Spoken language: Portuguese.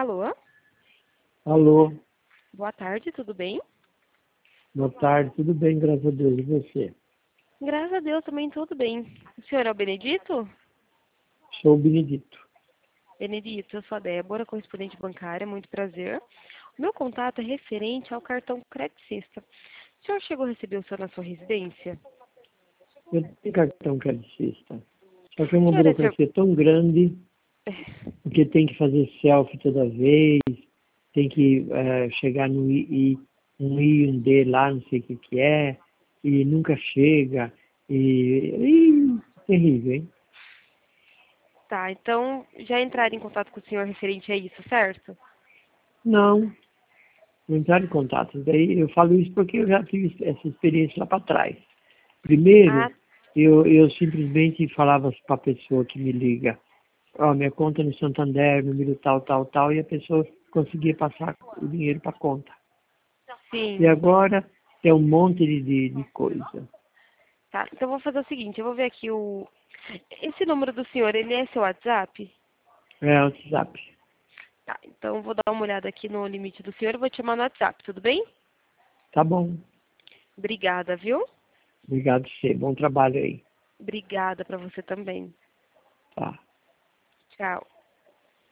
Alô? Alô, Boa tarde, tudo bem? boa tarde, tudo bem, graças a Deus, e você? Graças a Deus também tudo bem. O senhor é o Benedito? Sou o Benedito. Benedito, eu sou a Débora, correspondente bancária, muito prazer. O meu contato é referente ao cartão Credicista. O senhor chegou a receber o seu na sua residência? Eu tenho cartão credicista, só que é O uma senhor é seu... burocracia tão grande, porque tem que fazer selfie toda vez, tem que chegar no um I e um D lá, não sei o que é, e nunca chega, terrível, hein? Tá, então já entraram em contato com o senhor referente a isso, certo? Não entrar em contato. Daí eu falo isso porque eu já tive essa experiência lá para trás. Ah, Primeiro, eu simplesmente falava para a pessoa que me liga, ó, minha conta é no Santander, número tal, tal, tal, e a pessoa conseguia passar o dinheiro para a conta. E sim. agora é um monte de coisa. Tá, então eu vou fazer o seguinte, eu vou ver aqui o... Esse número do senhor, ele é seu WhatsApp? É o WhatsApp. Tá, então eu vou dar uma olhada aqui no limite do senhor e vou te chamar no WhatsApp, tudo bem? Tá bom. Obrigada, viu? Obrigado você. Bom trabalho aí. Obrigada pra você também. Tá. Tchau.